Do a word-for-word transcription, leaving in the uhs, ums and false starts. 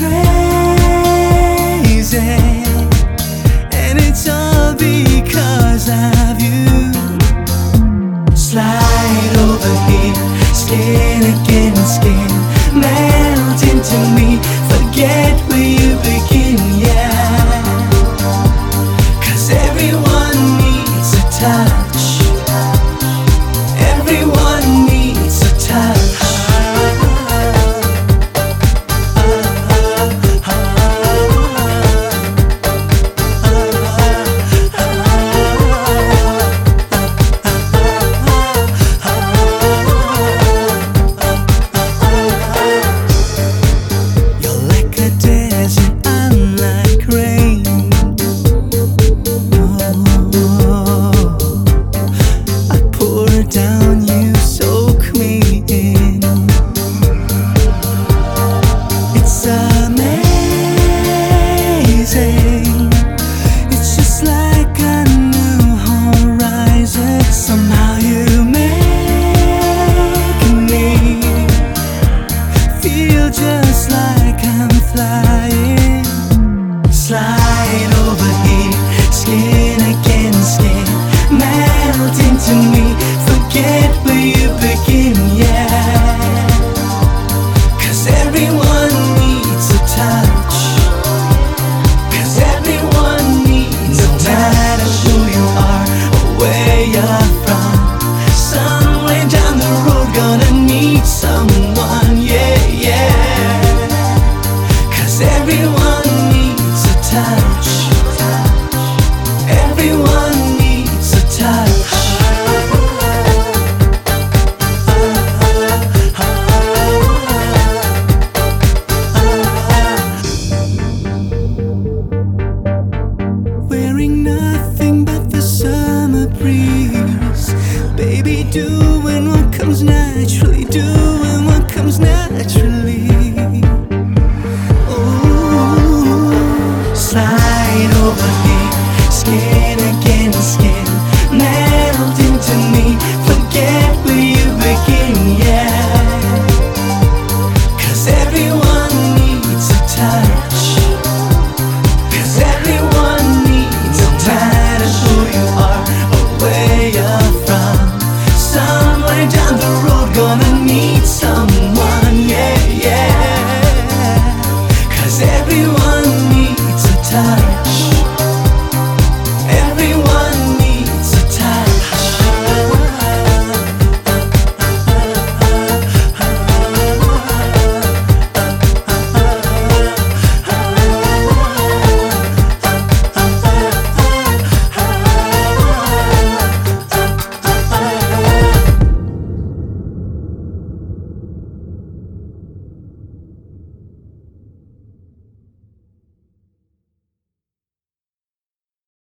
crazy, and it's all because of you. Slide over here, skin against skin, melt into me, forget where you begin, yeah. Cause everyone needs a touch, everyone needs a touch. Down, you soak me in. It's amazing. It's just like a new horizon. Somehow you make me feel just like I'm flying. Slide over here, skin against skin, melt into me, forget where you begin, yeah. Cause everyone needs a touch, cause everyone needs a touch. No matter who you are or where you're from, somewhere down the road gonna need someone, yeah, yeah. Cause everyone needs a touch, everyone needs a touch. Wearing nothing but the summer breeze, baby, doing what comes naturally, doing what comes naturally. Oh, slide over here, skin against skin, melt into me, forget where you begin, yeah. Cause everyone needs a touch, cause everyone needs a touch. Who you are or where you're from, somewhere down the road gonna need someone, yeah, yeah. Cause everyone needs a touch.